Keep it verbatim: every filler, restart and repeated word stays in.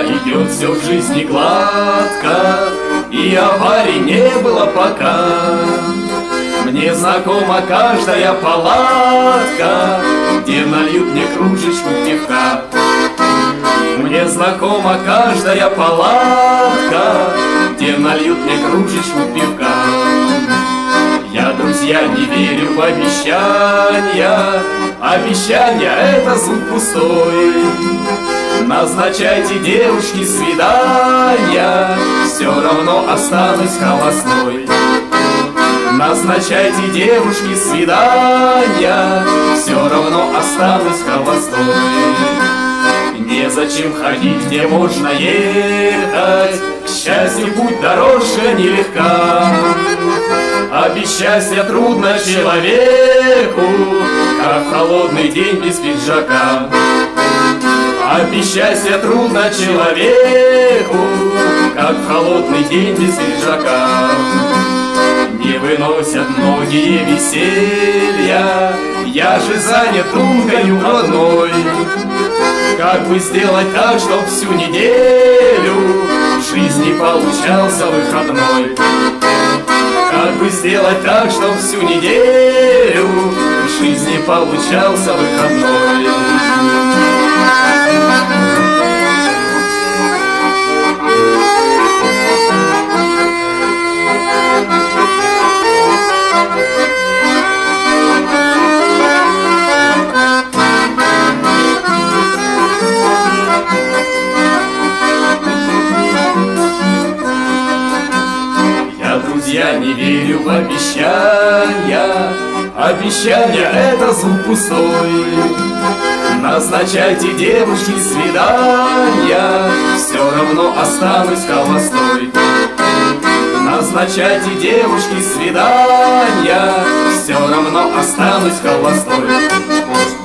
идет все в жизни гладко, и аварий не было пока. Мне знакома каждая палатка, где нальют мне кружечку пивка. Мне знакома каждая палатка, где нальют мне кружечку пивка. Я, друзья, не верю в обещания, обещания — это звук пустой. Назначайте, девушки, свидания, все равно останусь холостой. Назначайте, девушки, свидания, все равно останусь холостой. Незачем ходить, где можно ехать, к счастью, путь дорожка нелегка. А без счастья трудно человеку, как в холодный день без пиджака. А без счастья трудно человеку, как в холодный день без пиджака. Не выносят многие веселья, я же занят думкою одной. Как бы сделать так, чтоб всю неделю в жизни получался выходной? Как бы сделать так, чтоб всю неделю в жизни получался выходной? Я не верю в обещания, обещания — это звук пустой. Назначайте, девушки, свидания, все равно останусь холостой. Назначайте, девушки, свидания, все равно останусь холостой.